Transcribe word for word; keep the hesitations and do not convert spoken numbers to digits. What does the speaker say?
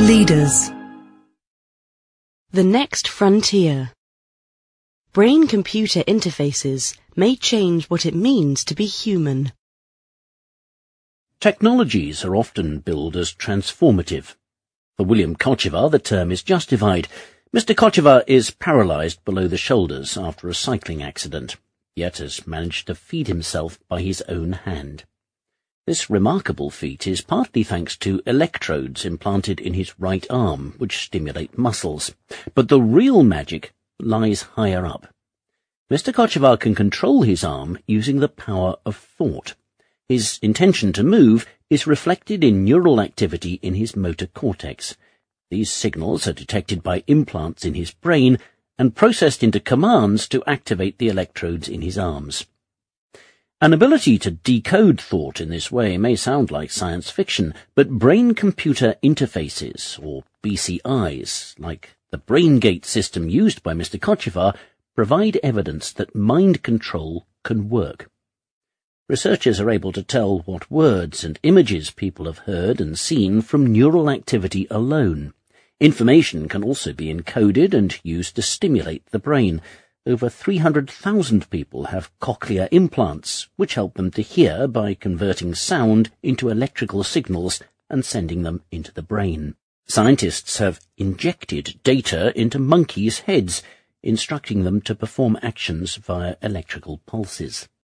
Leaders. The next frontier. Brain-computer interfaces may change what it means to be human. Technologies are often billed as transformative. For William Kochevar, the term is justified. Mister Kochevar is paralysed below the shoulders after a cycling accident, yet has managed to feed himself by his own hand. This remarkable feat is partly thanks to electrodes implanted in his right arm, which stimulate muscles. But the real magic lies higher up. Mister Kochevar can control his arm using the power of thought. His intention to move is reflected in neural activity in his motor cortex. These signals are detected by implants in his brain and processed into commands to activate the electrodes in his arms. An ability to decode thought in this way may sound like science fiction, but brain-computer interfaces, or B C Is, like the BrainGate system used by Mister Kochevar, provide evidence that mind control can work. Researchers are able to tell what words and images people have heard and seen from neural activity alone. Information can also be encoded and used to stimulate the brain. Over three hundred thousand people have cochlear implants, which help them to hear by converting sound into electrical signals and sending them into the brain. Scientists have injected data into monkeys' heads, instructing them to perform actions via electrical pulses.